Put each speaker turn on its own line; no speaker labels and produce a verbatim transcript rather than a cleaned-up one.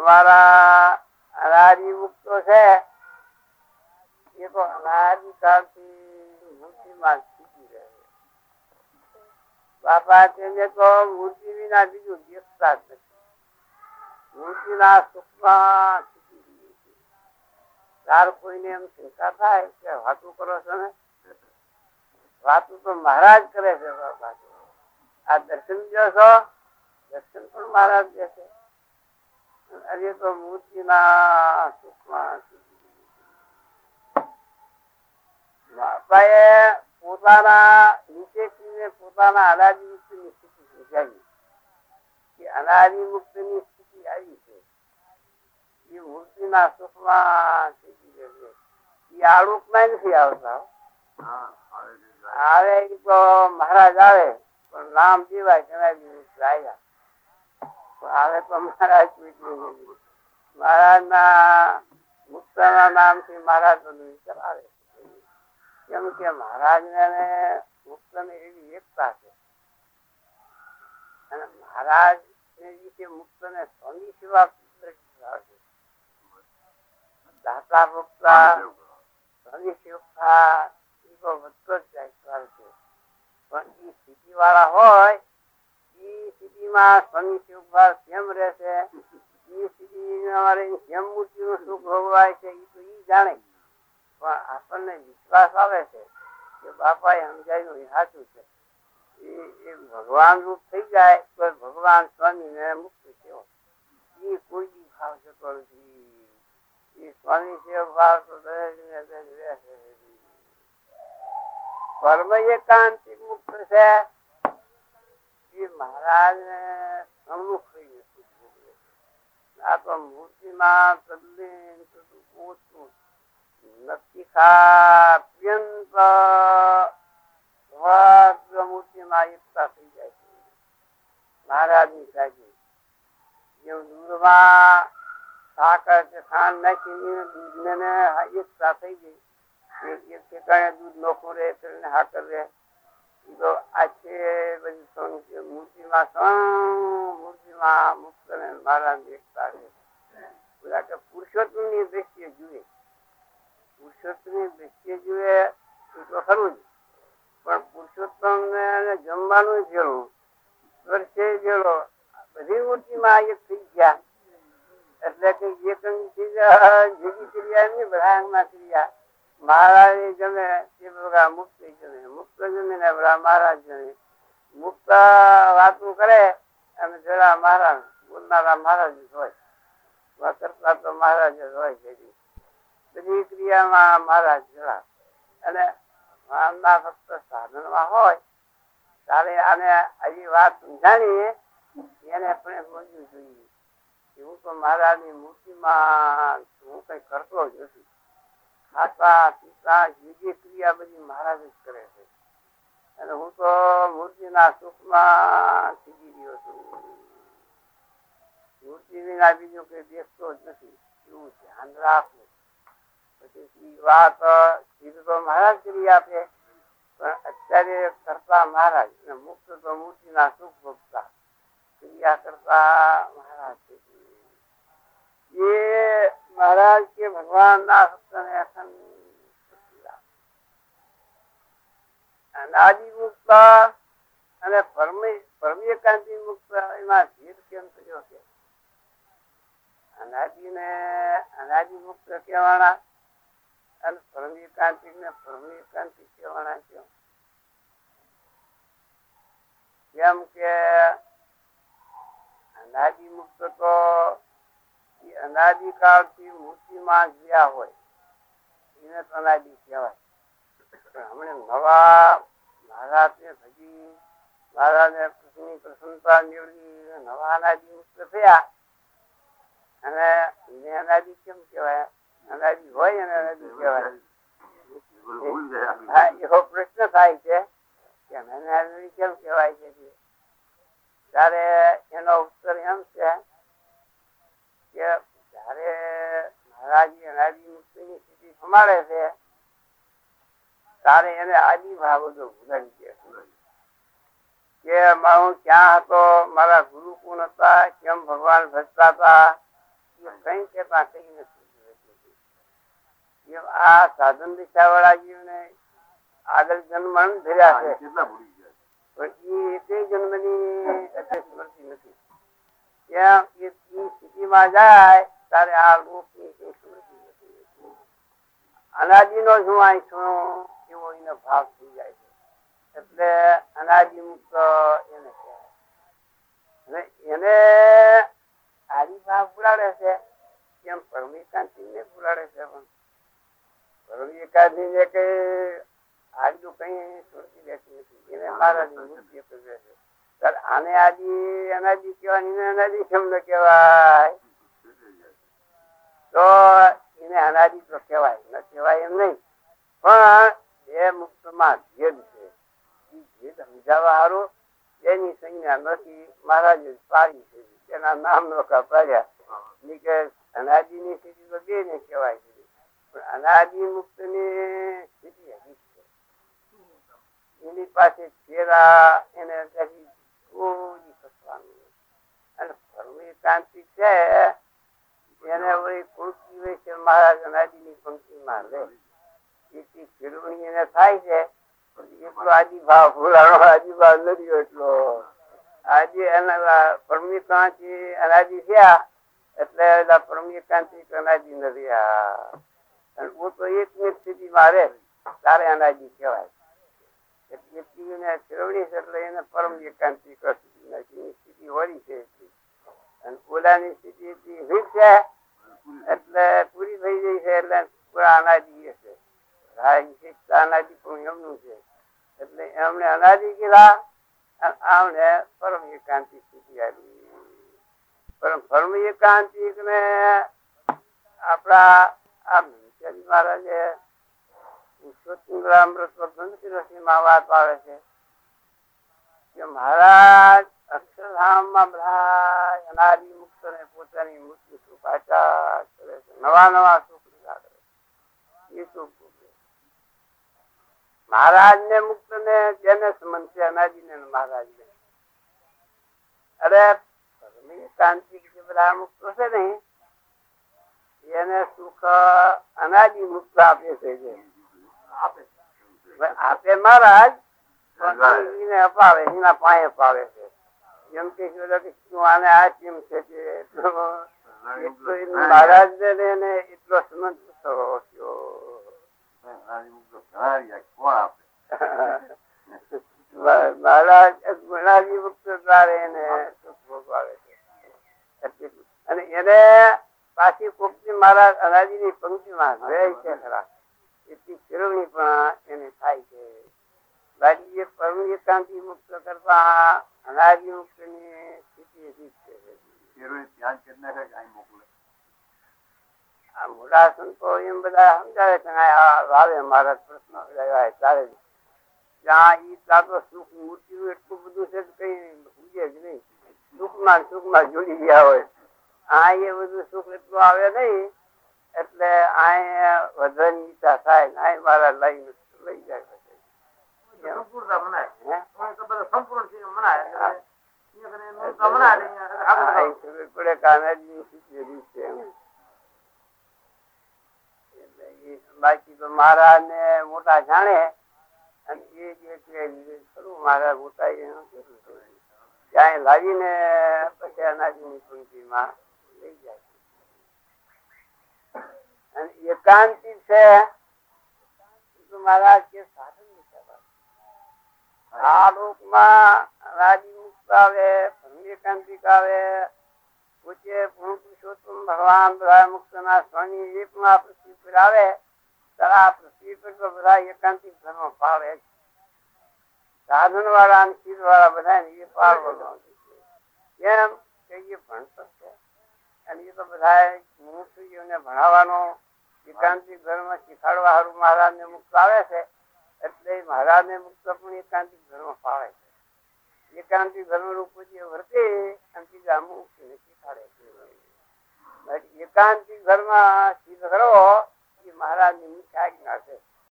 અમારા અનાદિ મુક્તો છે એ તો અનાદિ કાળથી મૂર્તિમાં શીખી રહે. બાપા તેને તો મૂર્તિ વિના બીજું દેખતા જ નથી. મૂર્તિના સુખમાં શીખી છે. તાર કોઈને એમ શંકા થાય કે વાતું કરો છો ને, વાતું તો મહારાજ કરે છે. બાપા આ દર્શન જો છો, દર્શન પણ મહારાજ દે છે. અરે તો મૂર્તિના સુખમાં બાપાએ પોતાના નીચે પોતાના અનાદિ મુક્ત ની સ્થિતિ સમજાવી કે અનાદિ મુક્ત ની સ્થિતિ આવી છે એ મૂર્તિના સુખમાં એ આડુક માં નથી આવતા. આવે એ તો મહારાજ આવે પણ નામ દેવાય કે અનાદિ મુક્ત આવ્યા. હવે તો મહારાજ મહારાજ ના મુક્ત ના નામ થી મહારાજ બધું ચલાવે. કેમ કે મહારાજ ને મુક્ત ને એવી એકતા છે અને મહારાજ ને વિશે મુક્ત ને સ્વામી સેવા દાતા મુક્તા સ્વામી સેવકા એ તો વધતો જ જાય છે. પણ એ સ્થિતિ વાળા હોય એ સ્થિતિમાં સ્વામી સેવકા કેમ રહેશે, એ સ્થિતિ અમારે કેમ મૂર્તિ નું સુખ ભોગવાય છે એ તો એ જાણે. પણ આપણને વિશ્વાસ આવે છે કે બાપા એ સમજાયું એ સાચું છે. એ ભગવાન રૂપ થઈ જાય તો ભગવાન સ્વામી ને મુક્ત થયો એ કોઈ દી ભાવ જતો નથી. એ સ્વામી સેવ ભાવ તો દરેક ને દરેક રહેશે. પરમ એકાંતિક મુક્ત છે એ મહારાજ ને સન્મુખ થઈ ગયું. આ તો મૂર્તિમાં તદ્દન ઓછું નથી. અત્યંત મૂર્તિમાં એકતા થઈ જાય છે મહારાજ ની સાજી. જેમ દૂધમાં સાકર કે ખાંડ નાખી દૂધ એકતા થઈ ગઈ. એક ઠેકાણે દૂધ નોખું રહે કરીને હાકર રહે તો આ છે બધી મૂર્તિમાં મૂર્તિમાં મુક્ત ને મહારાજ ની એકતા છે. પુરુષોત્તમ ની દ્રષ્ટિએ જુએ, પુરુષોત્તમ ની દ્રષ્ટિએ જુએ એ તો ખરું જ. પણ પુરુષોત્તમ ને જમવાનું ભેળું, વર્ષે ભેળો, બધી મૂર્તિમાં એક થઈ ગયા. એટલે કે એક જુદી ક્રિયા નહીં, બધા અંગમાં ક્રિયા. મહારાજ જમે તે બધા મુક્ત જમે, મુક્ત જમીને બધા મહારાજ જમે. મુક્ત વાતું કરે અને જરા મહારાજ બોલનારા મહારાજ જ હોય, કરતા તો મહારાજ જ હોય છે. બધી ક્રિયામાં મહારાજ જરા અને ના ફક્ત સાધન માં હોય ત્યારે આને આવી વાત સમજાણીએ એને પણ સમજવું જોઈએ. હું તો મહારાજ ની મૂર્તિમાં હું કઈ કરતો જ નથી. ખાતા પીતા જે ક્રિયા બધી મહારાજ જ કરે છે અને હું તો મૂર્તિના સુખમાં સીધી રહ્યો છું. મૂર્તિ વિના બીજું કઈ દેખતો જ નથી એવું ધ્યાન રાખવું. પછી વાત તો મહારાજ કરી આપે પણ અત્યારે કરતા મહારાજ મુક્ત તો મૂર્તિના સુખ ભોગતા ક્રિયા કરતા મહારાજ છે. ये महाराज के भगवान ना અનાદિ મુક્ત અને પરમેકાંતિ મુક્ત એમાં ભેદ કેમ થયો છે? અનાદિ ને અનાદિ મુક્ત કહેવાના અને પરમેકાંતિક ને પરમેકાંતિક કહેવાના છે. કેમ કે અનાદિ મુક્ત તો અનાદિકાળ થી મૂર્તિમાં જ્યાં હોય એને તો અનાદિ કહેવાય. હમણાં નવા મહારાજ ને ભજી મહારાજ ને કૃષ્ણની પ્રસન્નતા મેળવી નવા અનાદિ મુક્ત થયા અને એને અનાદિ કેમ કહેવાય? અનાદિ હોય અને અનાદિ કહેવાય. હા, એવો પ્રશ્ન થાય છે કે અનાદિ કેમ કહેવાય છે? ત્યારે એનો ઉત્તર એમ છે કે જયારે મહારાજ અનાદિ મુક્તિ ની સ્થિતિ સંભાળે છે ત્યારે એને આદિ ભાવ બધો ભૂલાઈ ગયા કે હું ક્યાં હતો, મારા ગુરુ કોણ હતા, કેમ ભગવાન ભજતા હતા, કઈ કેતા કઈ નથી. આ સાધન દિશા વાળા જીવને આગળ જન્મ ધર્યા છે પણ એ એક જન્મની સ્મૃતિ નથી. ત્યાં એ સ્થિતિમાં જાય ત્યારે આ લોકની કઈ સ્મૃતિ નથી. અનાદિ નો શું આ છું એવો એનો ભાવ થઈ જાય છે. એટલે અનાદિ મુક્ત એને કહેવાય. એને આદિભાવ પુરાડે છે એમ પરમ એકાંતિ ને પુરાડે છે. પણ પરમ એકાંતિ ને કઈ આજનું કઈ સ્મૃતિ રહેતી નથી. એને મહારાજની મૂર્તિ કરે છે. આને આદિ અનાદિ કહેવાય, અનાદિ કેમ ન કહેવાય? તો એને અનાદિ તો કહેવાય, ન કહેવાય એમ નહીં. પણ એ મુક્ત માં ભેદ છે. એ ભેદ સમજાવવા સારું એની સંજ્ઞા નથી. મહારાજે પાડી છે, તેના નામ નોખા પાડ્યા કે અનાદિ ની સ્થિતિ તો બે ને કહેવાય છે. પણ અનાદિ મુક્ત ની સ્થિતિ હજી છે. એની પાસે ફેરા એને કોઈ ફસવાનું. અને પરમ એકાંતિ છે એને વળી કૃતિ હોય છે. મહારાજ અનાદિ ની પંક્તિ માં લે એટલી ફેરવણી એને થાય છે. એટલો આદિભાવ ફૂલાનો આદિભાવ નથી. એટલો આજે એના પરમ એકાંતિ અનાદિ થયા એટલે પરમ એકાંતિ અનાદિ નથી. અને હું તો એક ની સ્થિતિ માં રે તારે અનાદિ કહેવાય. એટલી ફેરવણી છે એટલે એને પરમ એકાંતિ સ્થિતિ હોરી છે. અને ઓલાની સ્થિતિ એટલી વીક છે એટલે પૂરી થઈ ગઈ છે. એટલે પૂરા અનાદિ છે. અનાદિ પણ એમનું છે. એટલે એમણે અનાદિ કીધા આમને પરમ એકાંતિ સ્થિતિ આવી. પણ પરમ એકાંતિક ને આપણા આ મહારાજે વાત આવે છે કે મહારાજ અક્ષરધામ માં બધા અનાદિ મુક્ત ને પોતાની મૃત્યુ સુખ આચાર કરે છે. નવા નવા સુખ લીધા કરે એ સુખ મહારાજ ને મુક્ત ને જેને સંબંધ છે અનાદિ ને મહારાજ ને. અરે શાંતિ જે બધા મુક્તો છે ને એને સુખ અનાદિ મુક્ત આપે છે. આપે મહારાજ એને અપાવે, એના પાયે અપાવે છે. એમ કે આને આ કેમ છે કે મહારાજ ને એટલો સંબંધ થયો. મહારાજ અનાદિ મુક્ત દ્વારે એને સુખ ભોગવાવે છે. અને એને પાછી કોકની મહારાજ અનાદિ ની પંક્તિ માં રહે છે ખરા. એટલી ફેરવણી પણ એને થાય છે. બાકી એ પરમ એકાંતિ મુક્ત કરતા અનાદિ મુક્ત ની સ્થિતિ આ મોટા સંતો એમ બધા સમજાવે છે. આવે મહારાજ પ્રશ્ન ચાલે ત્યાં ઈ તો સુખ મૂર્તિ એટલું બધું છે કઈ ઉજે જ નહીં. સુખમાં સુખમાં જોડી ગયા હોય. આ એ બધું સુખ એટલું આવે નહી. એટલે આ વધવાની ઈચ્છા થાય ને આ મારા લઈ લઈ જાય. બાકી તો મહારાજ ને મોટા જાણે અને એ જે ખરું મહારાજ મોટા ત્યાં લાવીને પછી અનાજ ની પંક્તિમાં લઈ જાય. અને એકાંતિ છે મહારાજ કે સાધન આ લોકમાં અનાદિ મુક્ત આવે, એકાંતિક આવે. પૂછે પૂર્ણ પુરુષોત્તમ ભગવાન બધા મુક્ત ના સ્વામી એક માં પૃથ્વી પર આવે ત્યારે આ પૃથ્વી પર તો બધા એકાંતિક ધર્મ પાળે. સાધન વાળા શીર વાળા બધા એ પાળવો કેમ કે એ ભણતર છે. અને એ તો બધા મનુષ્યોને ભણાવવાનો એકાંતિક ધર્મ શીખાડવા સારું મહારાજ ને મુક્ત આવે છે. એટલે મહારાજ ને મુક્ત પણ એકાંતિક ધર્મ પાળે છે. એકાંતિક ધર્મ રૂપ જે વર્તે અને બીજા મુક્ત ને શીખાડે છે. એકાંતિક ધર્મ સિદ્ધ કરો એ મહારાજ ની મુખ્ય આજ્ઞા છે.